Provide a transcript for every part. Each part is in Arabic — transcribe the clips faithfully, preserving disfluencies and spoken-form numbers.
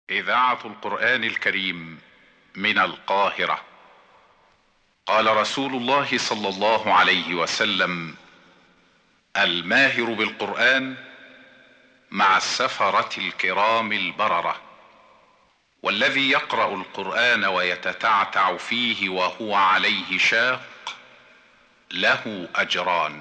إذاعة القرآن الكريم من القاهرة. قال رسول الله صلى الله عليه وسلم: الماهر بالقرآن مع السفرة الكرام البررة، والذي يقرأ القرآن ويتتعتع فيه وهو عليه شاق له أجران.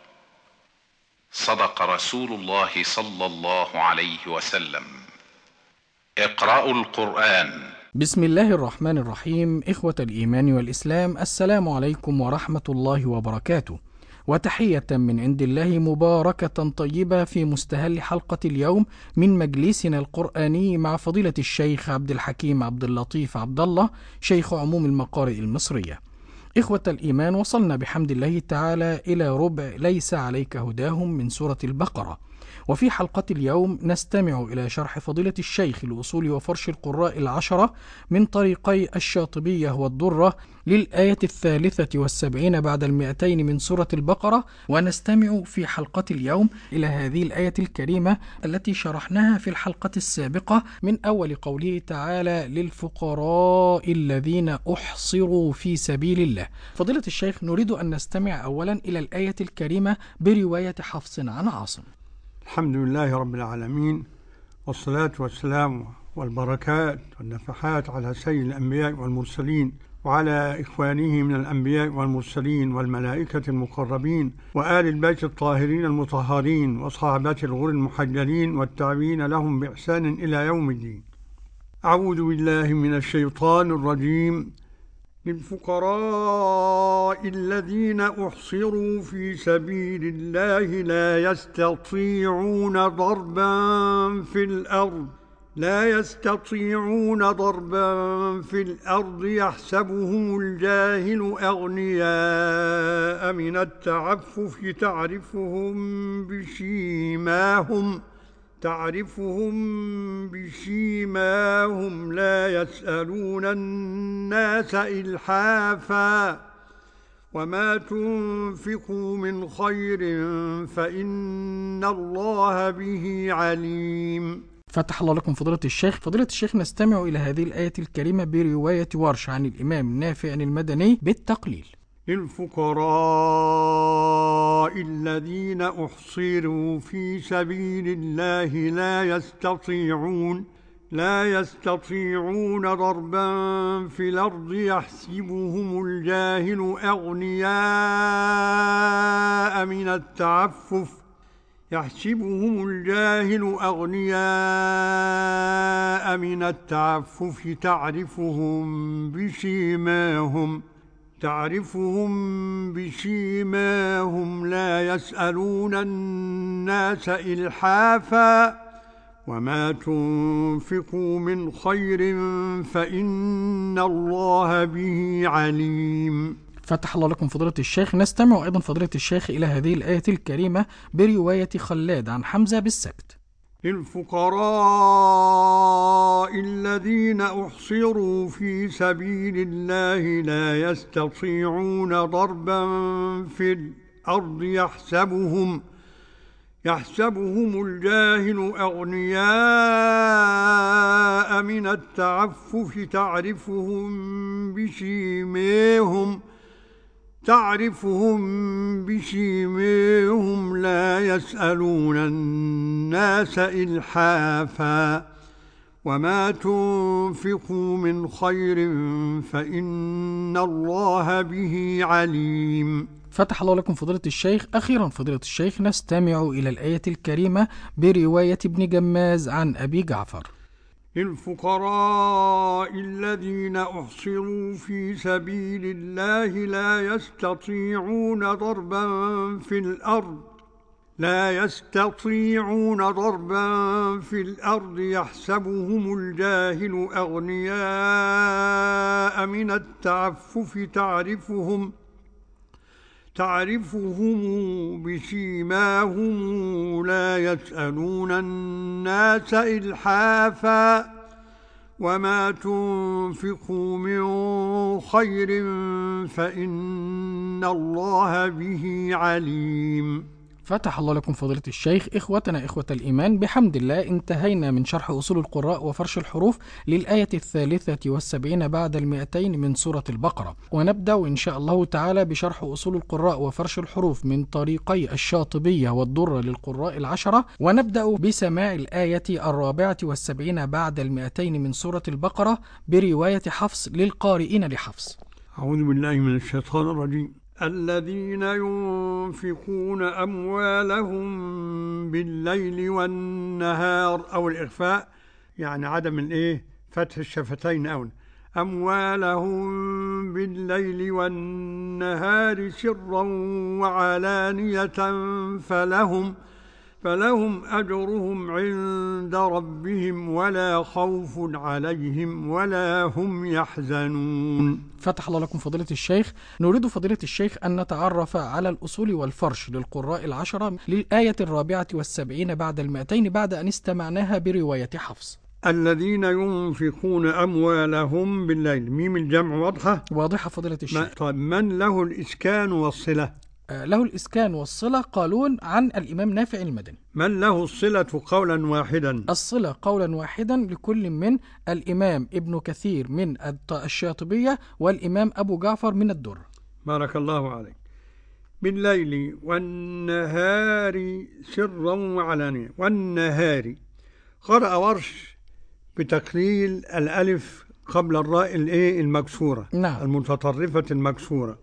صدق رسول الله صلى الله عليه وسلم. اقرأوا القرآن. بسم الله الرحمن الرحيم. إخوة الإيمان والإسلام، السلام عليكم ورحمة الله وبركاته، وتحية من عند الله مباركة طيبة في مستهل حلقة اليوم من مجلسنا القرآني مع فضيلة الشيخ عبد الحكيم عبد اللطيف عبد الله، شيخ عموم المقارئ المصرية. إخوة الإيمان، وصلنا بحمد الله تعالى إلى ربع ليس عليك هداهم من سورة البقرة، وفي حلقة اليوم نستمع إلى شرح فضيلة الشيخ لأصول وفرش القراء العشرة من طريقي الشاطبية والدرة للآية الثالثة والسبعين بعد المئتين من سورة البقرة، ونستمع في حلقة اليوم إلى هذه الآية الكريمة التي شرحناها في الحلقة السابقة من أول قوله تعالى: للفقراء الذين أحصروا في سبيل الله. فضيلة الشيخ، نريد أن نستمع أولا إلى الآية الكريمة برواية حفص عن عاصم. الحمد لله رب العالمين، والصلاة والسلام والبركات والنفحات على سيد الأنبياء والمرسلين، وعلى إخوانه من الأنبياء والمرسلين والملائكة المقربين، وآل البيت الطاهرين المطهرين، وصحابة الغر المحجلين، والتابعين لهم بإحسان إلى يوم الدين. أعوذ بالله من الشيطان الرجيم. للفقراء الذين أحصروا في سبيل الله لا يستطيعون ضربا في الأرض لا يستطيعون ضربا في الأرض يحسبهم الجاهل أغنياء من التعفف تعرفهم بسيماهم تعرفهم بسيماهم لا يسألون الناس إلحافا وما تنفقوا من خير فإن الله به عليم. فتح الله لكم فضيلة الشيخ. فضيلة الشيخ، نستمع إلى هذه الآية الكريمة برواية ورش عن الإمام نافع المدني بالتقليل. للفقراء الذين أحصروا في سبيل الله لا يستطيعون لا يستطيعون ضربا في الأرض يحسبهم الجاهل أغنياء من التعفف يحسبهم الجاهل أغنياء من التعفف تعرفهم بسيماهم تعرفهم بسيماهم لا يسألون الناس إلحافا وما تنفقوا من خير فإن الله به عليم. فتح الله لكم فضيلة الشيخ. نستمع أيضا فضيلة الشيخ إلى هذه الآية الكريمة برواية خلاد عن حمزة بالسكت. للفقراء الذين أحصروا في سبيل الله لا يستطيعون ضربا في الأرض يحسبهم يحسبهم الجاهل أغنياء من التعفف تعرفهم بسيماهم تعرفهم بسيماهم لا يسألون الناس إلحافا وما تنفقوا من خير فإن الله به عليم. فتح الله لكم فضيلة الشيخ. أخيرا فضيلة الشيخ، نستمع إلى الآية الكريمة برواية ابن جماز عن أبي جعفر. للفقراء الذين أحصروا في سبيل الله لا يستطيعون ضربا في الأرض لا يستطيعون ضربا في الأرض يحسبهم الجاهل أغنياء من التعفف تعرفهم تعرفهم بسيماهم لا يسألون الناس إلحافا وما تنفقوا من خير فإن الله به عليم. فتح الله لكم فضيلة الشيخ. إخوتنا إخوة الإيمان، بحمد الله انتهينا من شرح أصول القراء وفرش الحروف للآية الثالثة والسبعين بعد المئتين من سورة البقرة، ونبدأ إن شاء الله تعالى بشرح أصول القراء وفرش الحروف من طريقي الشاطبية والدرة للقراء العشرة، ونبدأ بسماع الآية الرابعة والسبعين بعد المئتين من سورة البقرة برواية حفص للقارئين لحفص. أعوذ بالله من الشيطان الرجيم. الذين ينفقون أموالهم بالليل والنهار، أو الإخفاء يعني عدم الإيه فتح الشفتين، أو أموالهم بالليل والنهار سرا وعلانية فلهم فلهم أجرهم عند ربهم ولا خوف عليهم ولا هم يحزنون. فتح الله لكم فضيلة الشيخ. نريد فضيلة الشيخ أن نتعرف على الأصول والفرش للقراء العشرة للآية الرابعة والسبعين بعد المئتين بعد أن استمعناها برواية حفص. الذين ينفقون أموالهم بالليل، ميم الجمع واضحة؟ واضحة فضيلة الشيخ. طيب، من له الإسكان والصلة؟ له الإسكان والصلة قالون عن الإمام نافع المدني. من له الصلة قولا واحدا؟ الصلة قولا واحدا لكل من الإمام ابن كثير من الشاطبية والإمام أبو جعفر من الدر. بارك الله عليك. بالليل والنهار سرا وعلانية. والنهار قرأ ورش بتقليل الألف قبل الراء الإيه المكسورة، نعم، المتطرفة المكسورة.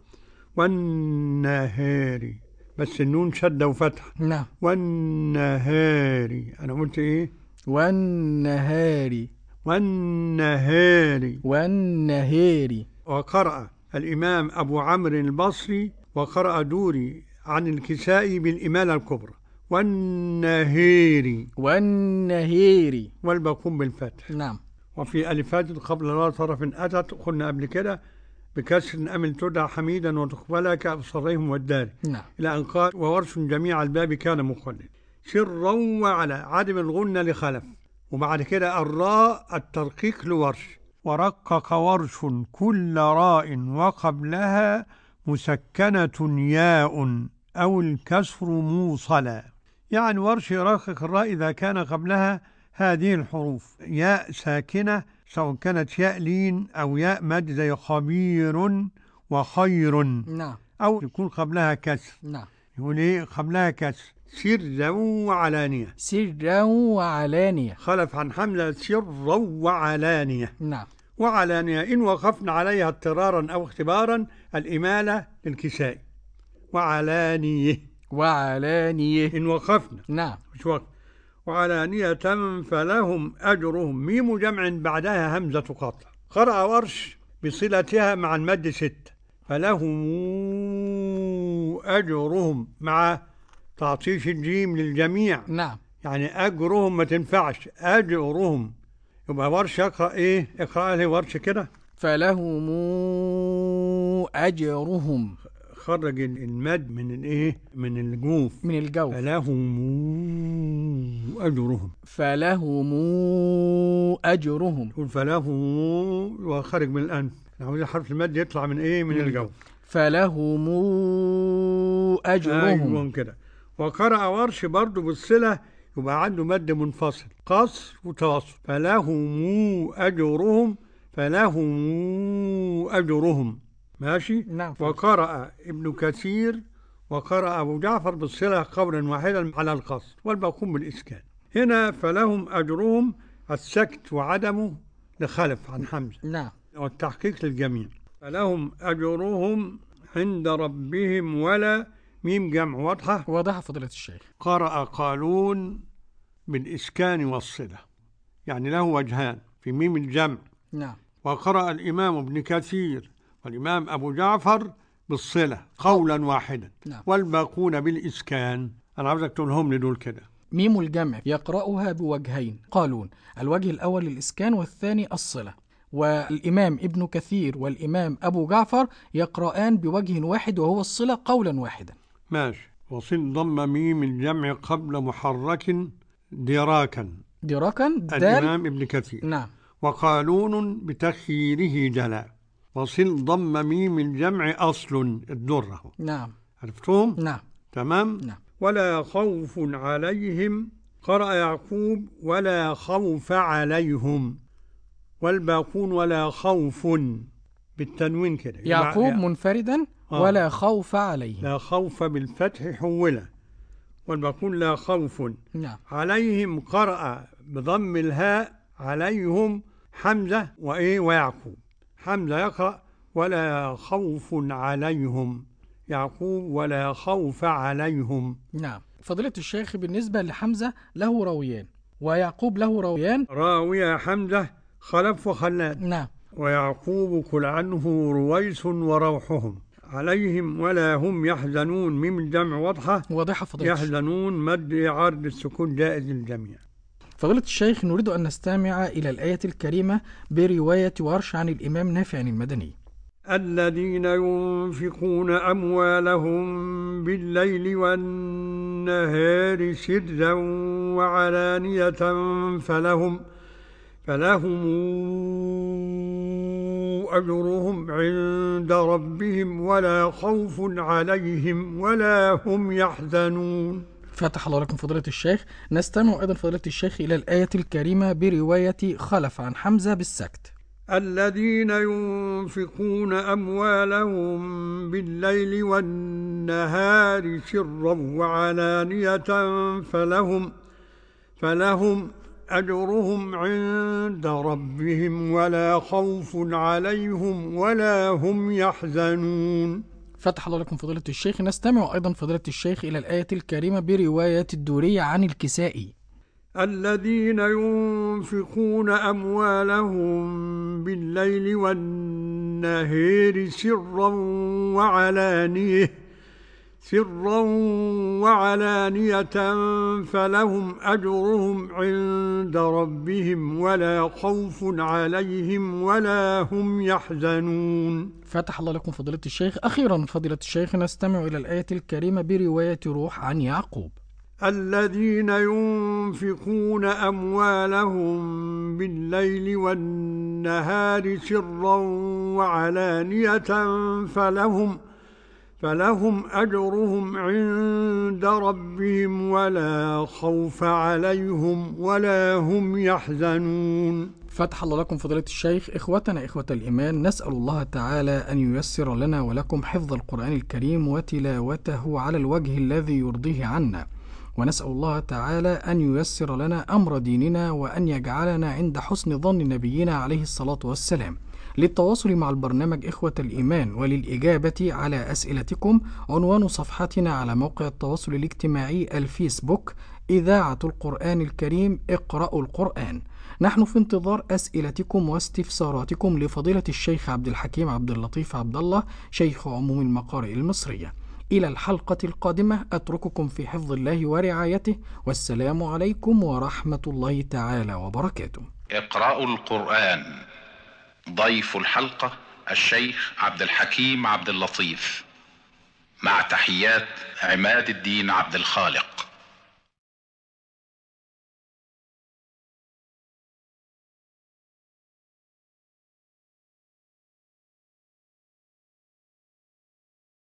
والنهار بس النون شدة وفتح. نعم. والنهار أنا قلت إيه؟ والنهار والنهار والنهار. وقرأ الإمام أبو عمرو البصري وقرأ دوري عن الكسائي بالإمالة الكبرى. والنهير والنهير والباقون بالفتح. نعم. وفي ألفات قبل لا طرف أتت، قلنا قبل كده بكسر أمل تدعى حميدا وتقبلها كأبصارهم والدار، نعم، إلى أن قال وورش جميع الباب كان مخلد. سرا وعلى عدم الغنة لخلف، وبعد كده الراء الترقيق لورش. ورقق ورش كل راء وقبلها مسكنة ياء أو الكسر موصلا، يعني ورش يرقق الراء إذا كان قبلها هذه الحروف ياء ساكنة، سواء كانت ياء لين أو ياء مد زي خبير وخير، نعم، أو يكون قبلها كسر. نعم. يقول إيه قبلها كسر؟ سرا وعلانية. سرا وعلانية. خلف عن حملة سرا وعلانية. نعم. وعلانية إن وقفنا عليها اضطرارا أو اختبارا الإمالة للكسائي. وعلانية وعلانية إن وقفنا، نعم، مش وقف. وعلانية فلهم أجرهم، ميم جمع بعدها همزة قطع. قرأ ورش بصلتها مع المد ست، فلهم أجرهم مع تعطيش الجيم للجميع، نعم، يعني أجرهم ما تنفعش، أجرهم. يبقى ورش يقرأ إيه؟ اقرأ لي ورش كده. فلهم أجرهم، خرج المد من الايه من الجوف، من الجوف. فلهم أجرهم. فلهم أجرهم. تقول فلهم وخرج من الأنف، عاوز حرف المد يطلع من ايه من الجوف. فلهم أجرهم. أيوة كده. وقرأ ورش برضو بالصلة، يبقى عنده مد منفصل قصر وتواصل. فلهم أجرهم، فلهم أجرهم، ماشي. نعم. وقرأ ابن كثير وقرأ أبو جعفر بالصلة قولا واحدا على القصر والباقون بالإسكان. هنا فلهم أجرهم السكت وعدمه لخلف عن حمزة، نعم، والتحقيق للجميع. فلهم أجرهم عند ربهم ولا ميم جمع واضحة. واضحة فضيلة الشيخ. قرأ قالون بالإسكان والصلة، يعني له وجهان في ميم الجمع. نعم. وقرأ الإمام ابن كثير والإمام أبو جعفر بالصلة قولا واحدا، نعم. والباقون بالإسكان. أنا عاوزك تقولهم لي دول كده. ميم الجمع يقرأها بوجهين قالون، الوجه الأول للإسكان والثاني الصلة. والإمام ابن كثير والإمام أبو جعفر يقرآن بوجه واحد وهو الصلة قولا واحدا. ماشي. وصل ضم ميم الجمع قبل محرك دراكا. دراكا دال الإمام ابن كثير. نعم. وقالون بتخييره جلاء. وصل ضم ميم الجمع أصل الدرة. نعم. عرفتهم؟ نعم. تمام؟ نعم. ولا خوف عليهم. قرأ يعقوب ولا خوف عليهم، والباقون ولا خوف بالتنوين كده. يعقوب منفردا آه. ولا خوف عليهم. لا خوف بالفتح حولة، والباقون لا خوف. نعم. عليهم قرأ بضم الهاء عليهم حمزة وإيه ويعقوب. حمزة يقرأ ولا خوف عليهم، يعقوب ولا خوف عليهم. نعم. فضيلة الشيخ بالنسبة لحمزة له راويان ويعقوب له راويان. راوية حمزة خلف وخلاد. نعم. ويعقوب كل عنه رويس وروحهم. عليهم ولا هم يحزنون، ميم الجمع واضحة واضحة فضيلة يحزنون مد عرض السكون جائز الجميع. فضيلة الشيخ نريد أن نستمع إلى الآية الكريمة برواية ورش عن الإمام نافع المدني. الذين ينفقون أموالهم بالليل والنهار سرا وعلانية فلهم فلهم أجرهم عند ربهم ولا خوف عليهم ولا هم يحزنون. فتح الله لكم فضيلة الشيخ. نستمع أيضا فضيلة الشيخ إلى الآية الكريمة برواية خلف عن حمزة بالسكت. الذين ينفقون أموالهم بالليل والنهار سرا وعلانية فلهم فلهم أجرهم عند ربهم ولا خوف عليهم ولا هم يحزنون. فتح الله لكم فضيلة الشيخ. نستمع أيضا فضيلة الشيخ إلى الآية الكريمة برواية الدورية عن الكسائي. الذين ينفقون أموالهم بالليل والنهار سرا وعلانية سرا وعلانية فلهم أجرهم عند ربهم ولا خوف عليهم ولا هم يحزنون. فتح الله لكم فضيلة الشيخ. أخيرا فضيلة الشيخ نستمع إلى الآية الكريمة برواية روح عن يعقوب. الذين ينفقون أموالهم بالليل والنهار سرا وعلانية فلهم فلهم أجرهم عند ربهم ولا خوف عليهم ولا هم يحزنون. فتح الله لكم فضيلة الشيخ. إخوتنا إخوة الإيمان، نسأل الله تعالى أن ييسر لنا ولكم حفظ القرآن الكريم وتلاوته على الوجه الذي يرضيه عنا، ونسأل الله تعالى أن ييسر لنا أمر ديننا وأن يجعلنا عند حسن ظن نبينا عليه الصلاة والسلام. للتواصل مع البرنامج إخوة الإيمان وللإجابة على أسئلتكم عنوان صفحتنا على موقع التواصل الاجتماعي الفيسبوك إذاعة القرآن الكريم اقرأوا القرآن. نحن في انتظار أسئلتكم واستفساراتكم لفضيلة الشيخ عبد الحكيم عبد اللطيف عبد الله شيخ عموم المقارئ المصرية. إلى الحلقة القادمة أترككم في حفظ الله ورعايته، والسلام عليكم ورحمة الله تعالى وبركاته. اقرأوا القرآن. ضيف الحلقة الشيخ عبد الحكيم عبد اللطيف، مع تحيات عماد الدين عبد الخالق.